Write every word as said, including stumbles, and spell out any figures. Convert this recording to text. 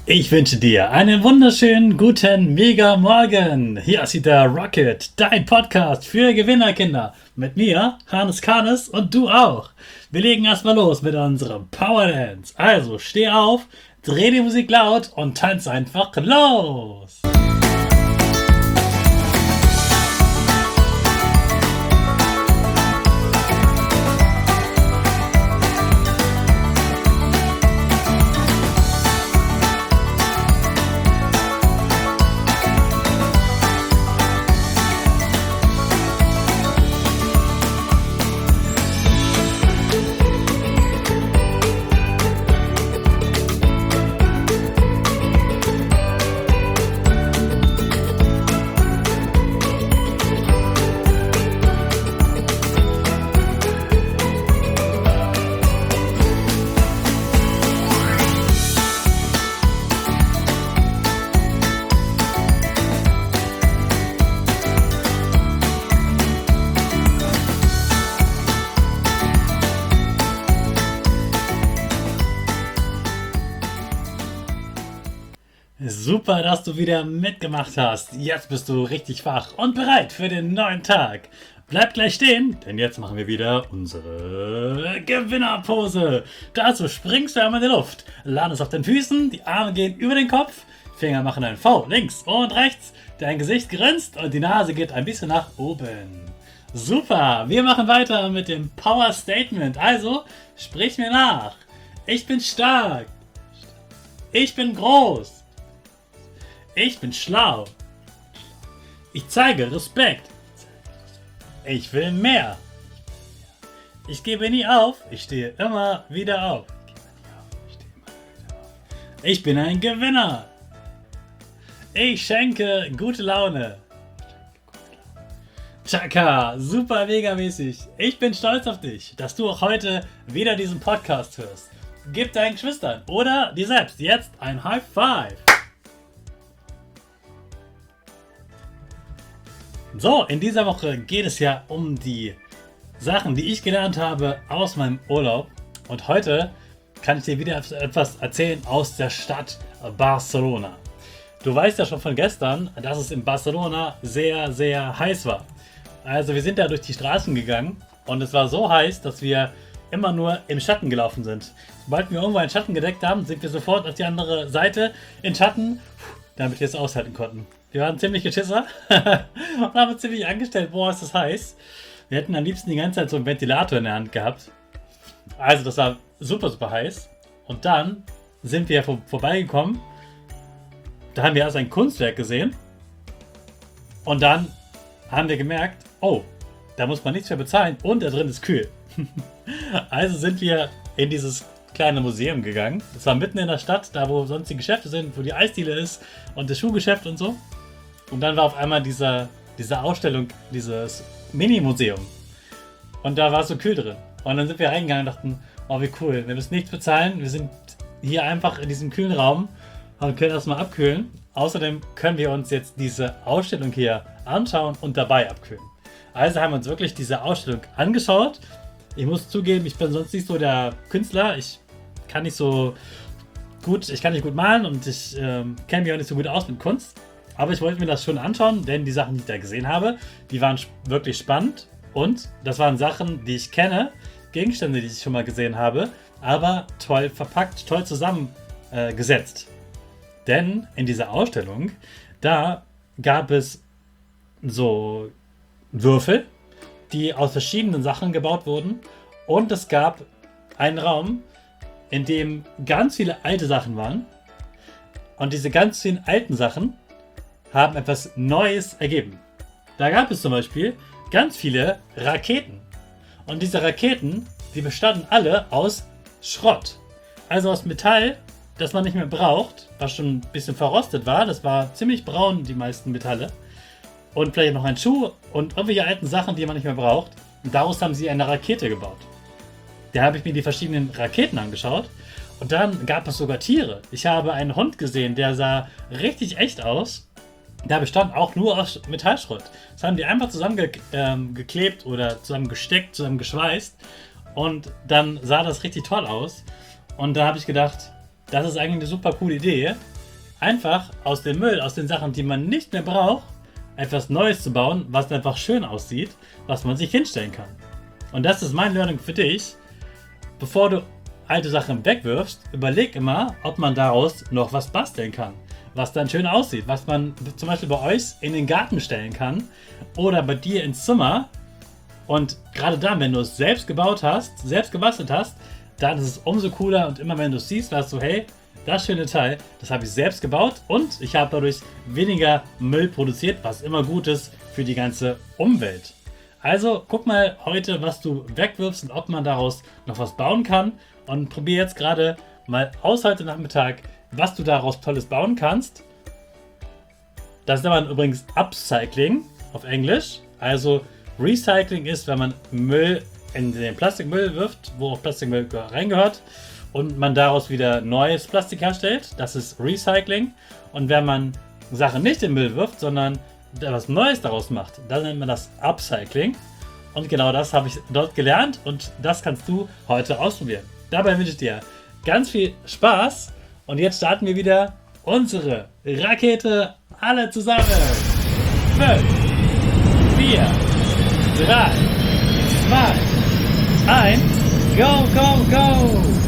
Ich wünsche dir einen wunderschönen guten Mega Morgen. Hier ist wieder Rocket, dein Podcast für Gewinnerkinder. Mit mir, Hannes Karnes, und du auch. Wir legen erstmal los mit unserem Power Dance. Also steh auf, dreh die Musik laut und tanz einfach los. Super, dass du wieder mitgemacht hast. Jetzt bist du richtig wach und bereit für den neuen Tag. Bleib gleich stehen, denn jetzt machen wir wieder unsere Gewinnerpose. Dazu springst du einmal in die Luft, landest auf den Füßen, die Arme gehen über den Kopf, Finger machen ein V links und rechts, dein Gesicht grinst und die Nase geht ein bisschen nach oben. Super, wir machen weiter mit dem Power Statement. Also, sprich mir nach. Ich bin stark. Ich bin groß. Ich bin schlau. Ich zeige Respekt. Ich will mehr. Ich gebe nie auf. Ich stehe immer wieder auf. Ich bin ein Gewinner. Ich schenke gute Laune. Chaka, super mega mäßig. Ich bin stolz auf dich, dass du auch heute wieder diesen Podcast hörst. Gib deinen Geschwistern oder dir selbst jetzt ein High Five. So, in dieser Woche geht es ja um die Sachen, die ich gelernt habe aus meinem Urlaub. Und heute kann ich dir wieder etwas erzählen aus der Stadt Barcelona. Du weißt ja schon von gestern, dass es in Barcelona sehr, sehr heiß war. Also wir sind da durch die Straßen gegangen und es war so heiß, dass wir immer nur im Schatten gelaufen sind. Sobald wir irgendwo einen Schatten gedeckt haben, sind wir sofort auf die andere Seite in Schatten, damit wir es aushalten konnten. Wir waren ziemlich Geschisser und haben uns ziemlich angestellt, boah, ist das heiß. Wir hätten am liebsten die ganze Zeit so einen Ventilator in der Hand gehabt. Also das war super, super heiß. Und dann sind wir vor, vorbeigekommen. Da haben wir erst ein Kunstwerk gesehen. Und dann haben wir gemerkt, oh, da muss man nichts mehr bezahlen und da drin ist kühl. Also sind wir in dieses kleine Museum gegangen. Es war mitten in der Stadt, da wo sonst die Geschäfte sind, wo die Eisdiele ist und das Schuhgeschäft und so. Und dann war auf einmal dieser, diese Ausstellung, dieses Mini-Museum. Und da war es so kühl drin. Und dann sind wir reingegangen und dachten, oh wie cool, wir müssen nichts bezahlen. Wir sind hier einfach in diesem kühlen Raum und können erstmal abkühlen. Außerdem können wir uns jetzt diese Ausstellung hier anschauen und dabei abkühlen. Also haben wir uns wirklich diese Ausstellung angeschaut. Ich muss zugeben, ich bin sonst nicht so der Künstler. Ich kann nicht so gut, ich kann nicht gut malen und ich ähm, kenne mich auch nicht so gut aus mit Kunst. Aber ich wollte mir das schon anschauen, denn die Sachen, die ich da gesehen habe, die waren wirklich spannend. Und das waren Sachen, die ich kenne, Gegenstände, die ich schon mal gesehen habe, aber toll verpackt, toll zusammengesetzt. Äh, denn in dieser Ausstellung, da gab es so Würfel, die aus verschiedenen Sachen gebaut wurden. Und es gab einen Raum, in dem ganz viele alte Sachen waren. Und diese ganz vielen alten Sachen haben etwas Neues ergeben. Da gab es zum Beispiel ganz viele Raketen. Und diese Raketen, die bestanden alle aus Schrott. Also aus Metall, das man nicht mehr braucht, was schon ein bisschen verrostet war. Das war ziemlich braun, die meisten Metalle. Und vielleicht noch ein Schuh und irgendwelche alten Sachen, die man nicht mehr braucht. Und daraus haben sie eine Rakete gebaut. Da habe ich mir die verschiedenen Raketen angeschaut. Und dann gab es sogar Tiere. Ich habe einen Hund gesehen, der sah richtig echt aus. Der bestand auch nur aus Metallschrott. Das haben die einfach zusammengeklebt ähm, oder zusammengesteckt, zusammengeschweißt. Und dann sah das richtig toll aus. Und da habe ich gedacht, das ist eigentlich eine super coole Idee. einfach aus dem Müll, aus den Sachen, die man nicht mehr braucht, etwas Neues zu bauen, was einfach schön aussieht, was man sich hinstellen kann. Und das ist mein Learning für dich. Bevor du alte Sachen wegwirfst, überleg immer, ob man daraus noch was basteln kann, was dann schön aussieht, was man zum Beispiel bei euch in den Garten stellen kann oder bei dir ins Zimmer. Und gerade dann, wenn du es selbst gebaut hast, selbst gebastelt hast, dann ist es umso cooler und immer wenn du es siehst, weißt du, hey, das schöne Teil, das habe ich selbst gebaut und ich habe dadurch weniger Müll produziert, was immer gut ist für die ganze Umwelt. Also guck mal heute, was du wegwirfst und ob man daraus noch was bauen kann und probier jetzt gerade mal aus heute Nachmittag, was du daraus Tolles bauen kannst. Das nennt man übrigens Upcycling auf Englisch. Also Recycling ist, wenn man Müll in den Plastikmüll wirft, wo auch Plastikmüll reingehört und man daraus wieder neues Plastik herstellt. Das ist Recycling. Und wenn man Sachen nicht in den Müll wirft, sondern etwas Neues daraus macht, dann nennt man das Upcycling. Und genau das habe ich dort gelernt und das kannst du heute ausprobieren. Dabei wünsche ich dir ganz viel Spaß und jetzt starten wir wieder unsere Rakete alle zusammen. fünf, vier, drei, zwei, eins, go, go, go!